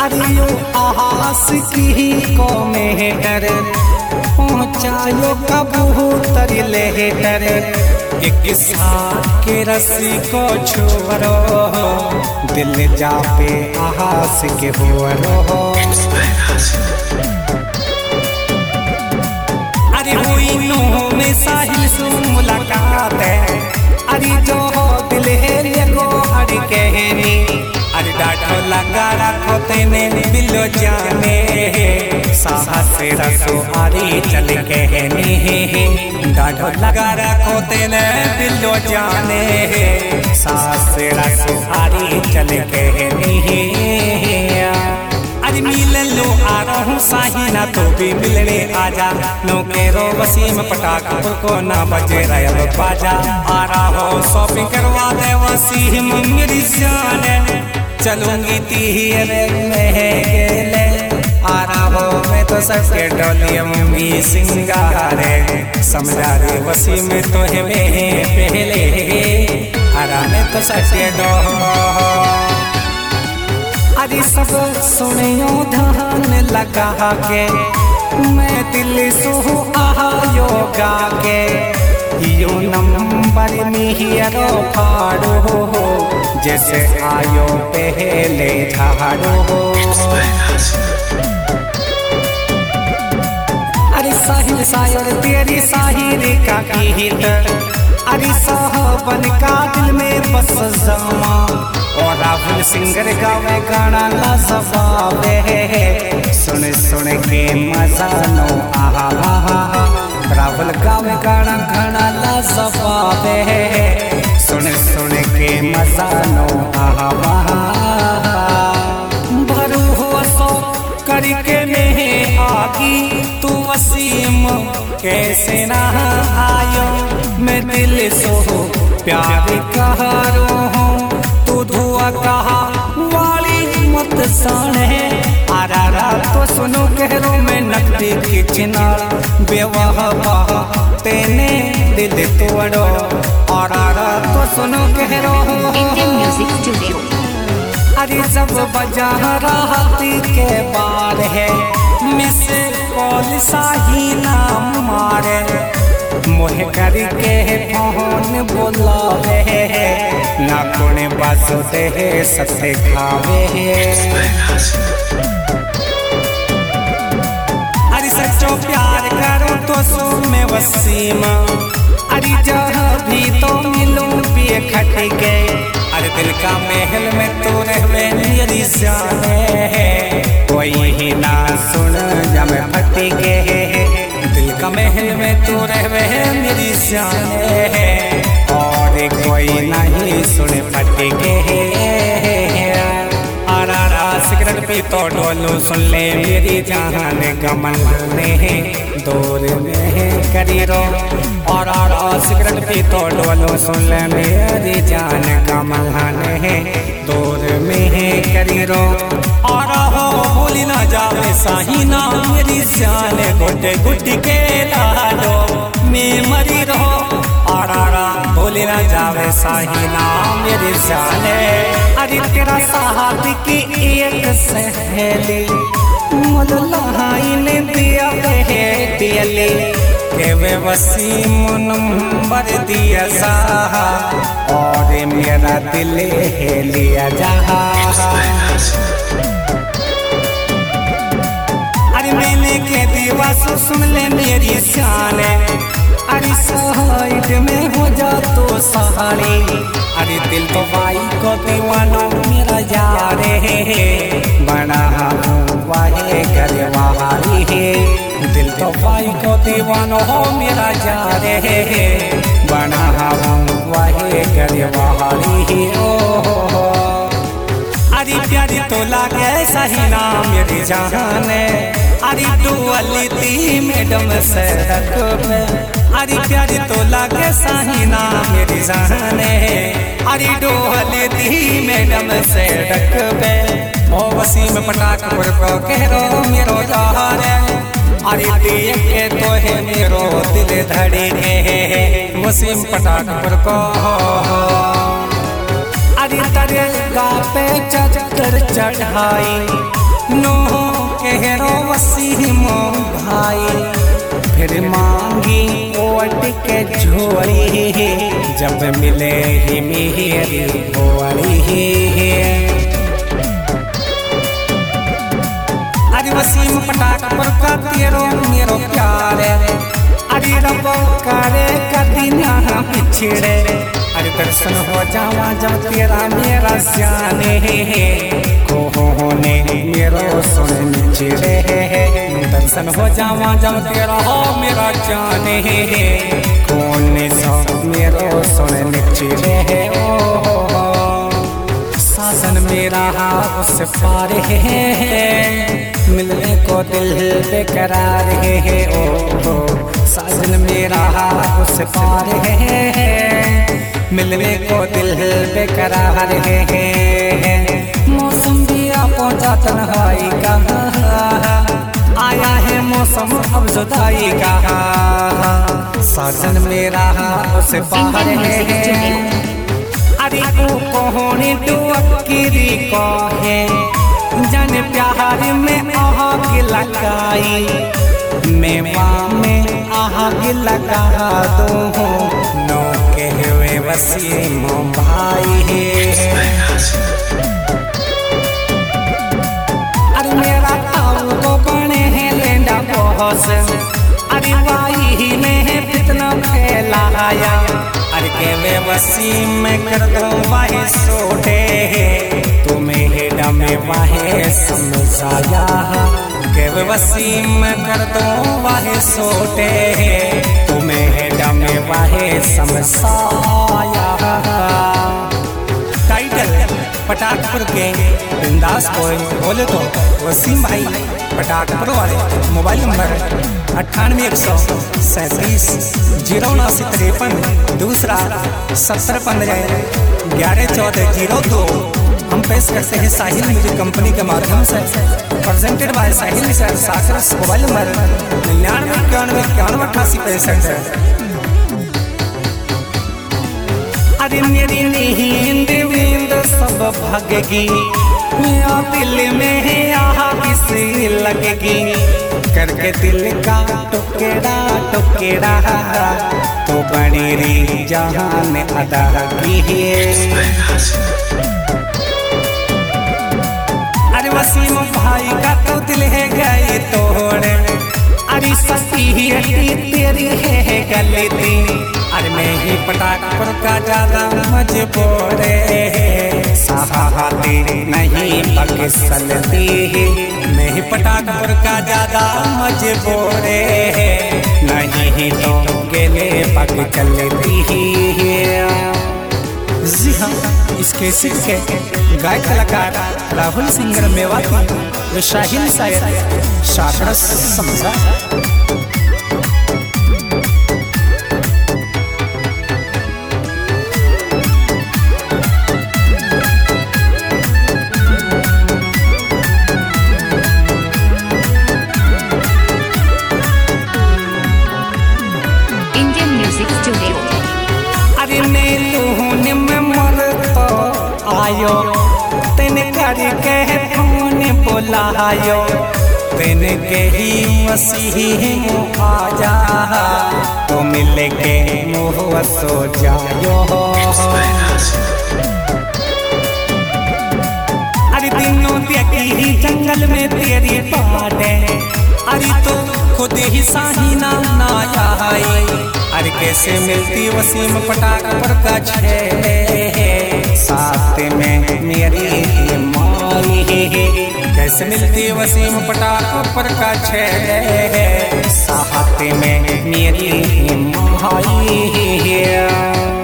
अरियो आहास की को मेहर पहुँचायो कबूतर लेटर एक साथ के रस्सी को छोड़ो दिल जा पे आहास के बोरो। अरे हुई नो में साहिल से मुलाकात है अरे जो दिल है लगो अरे कहनी अरे डाटो लगा रखो तेने बिलो जाने साहस से रसो आरी चल कहनी डाटो लगा रखो तेने बिलो जाने साहस से रसो आरी चल कहनी। अरे मिल लो आ रहा हूँ साहिना तो भी मिलने आजा नो केरो वसीम पटाख को ना बजे रहा बाजा आ रहा हो शॉपिंग करवा दे वसीम मेरी जान चलूंगी तीरे में आ रहा हो मैं तो सबके डोलियम सिंगारे समझा रे वसीम तो है पहले आ रहा मैं तो सबके डो। अरे सब सुनियो ध्यान लगा के मैं दिल सो आयो गा के यो नंबर मिहिरो फाड़ो जैसे आयो पहले झाड़ो। अरे साहिल सायर तेरी साहिर का गीत अरे साहबन का दिल में बस जमा और राहुल सिंगर गावे गाना लाजवाबे सुन सुन के मजा नो आहा राहुल गावे गाना गाना लाजवाबे सुन सुन के मजा नो आहा भरू हो सो करके में आगी तू वसीम कैसे ना आयो मैं दिल सो प्यार कहारो हूँ तू धुआ कहा वाली मत साने आरा तो सुनो कहरो में नकली की चिना बेवहा तेने दिल तोड़ो आरा तो सुनो कहरो इंडियन म्यूजिक स्टूडियो। अरे जब बजा राहती के बार है मिस कॉल साहिना मारे मोहे करके फोन बोलावे ना कोने बासो दे सत्ते खावे अरे सच्चो प्यार करो तो सो में वसीमा अरे जहाँ भी तो मिलूं पिए खट गए अरे दिल का महल में तो रहवे मेरी जाने कोई ही ना सुन जब फट गए दिल का महल में तू रहवे मेरी जाने और कोई नहीं सुने फट गए। आरा सिगरेट पी तो डोलू सुन ले मेरी जान गमन ने दूर में करी रो और सिगरेट पी तो डोलू सुन ले मेरी जान गमन ने दूर में करी रो और भूली ना जावे साहिना मेरी जान गुट गुट के लाडो में मरी रहो और भूली ना जावे साहिना मेरी जान। अरे तेरा साहब की एक सहेली मुल्लाई ने दिया है दियली के वे वसीम नंबर दिया साहा और मेरा दिल है लिया जहा। अरे मैंने के दीवा सुन ले मेरी शान अरे साइड में हो जा तो सहारे अरे दिल तो भाई को दीवानो मेरा जा रे बड़ा वाहे करे वहारी है दिल तो भाई को दीवानो हो मेरा जा रे बड़ा वाहे करे वहारी है। अरे प्यारी तो लागे सही नाम मेरी जान अरे डुअली ती मैडम से रखबे अरे प्यारी तो लागे सही नाम मेरी जान अरे डुअली ती मैडम से रखबे ओ वसीम पटाख पर को कह रो मेरो यार अरे देख के तो है मेरो दिल धड़े वसीम पटाख पर को अरे तेरे गा पे चक्कर चढ़ाई नो कहरो वसीम भाई फिर मांगी ओट के झोरी जब मिले ही मेरी भोरी। अरे वसीम पटाख पर का तेरो मेरो प्यार अरे रब करे कभी ना पिछड़े। अरे दर्शन हो जावा जब तेरा मेरा जाने कोने मेरो सुन चिड़े। दर्शन हो जावा जब तेरा हो मेरा जाने कोने सो मेरो सुन चिड़े। साजन मेरा उस पार है मिलने को दिल बेकरार है। ओ साजन मेरा उस पार है मिलने को दिल बेकरार है। मौसम भी पहुंचा तन्हाई का आया है मौसम अब जुदाई का। साजन मेरा उस पार है अरे ओ कोने तू अकेली को है जन प्यार में आग लगाई मैं में आग लगा दूँ नो के हुए वसीम भाई। अरे मेरा ताऊ को बने हैं लेंडा बॉस अरे वाही में कितना फैलाया। अरे के वे वसीम कर दो वाहे सोटे तुम्हें डमे वाहे समझाया। के वे वसीम कर दो वाहे सोटे तुम्हें डमे वाहे समझाया। टाइटल पटाखपुर के बिंदास बॉय बोले तो वसीम भाई पटाखपुर वाले। मोबाइल नंबर 9837307953 दूसरा 7015111402। हम पेश करते हैं साहिल म्यूजिक कंपनी के माध्यम से प्रेजेंटेड बाय साहिल सर साकरस। Mobile number 9991918865। अरे मेरी नींद वींद सब भागेगी मेरा दिल में है यहाँ किसी लगेगी करके दिल का टुकड़ा टुकड़ा तो बड़ी री जहान अदा की है। अरे वसीम भाई का तो दिल है गए तोड़े अरे सती तेरी है गलती। अरे मैं ही पटाखपुर का ज्यादा मजबूर सहाती नहीं पकसलती। मैं ही पटाखपुर का ज्यादा मजबूर नहीं तो गेले पक चलती। जी हाँ इसके सिक्के गायक कलाकार राहुल सिंगर मेवाती व शाहिल शायर शाकरस समझा। अरे ने में मर तो आयो तेने करके फोन बुलायो तेने के ही मसीह आजा तो मिल के मुँह सो जायो। अरे दिनों देखी जंगल में तेरी बाटे अरे तो खुद ही साहिना ना आई। अरे कैसे मिलती वसीम पटाखपुर का छे साथ में मेरी माई। कैसे मिलती वसीम पटाखपुर का छे साथ में मेरी माई।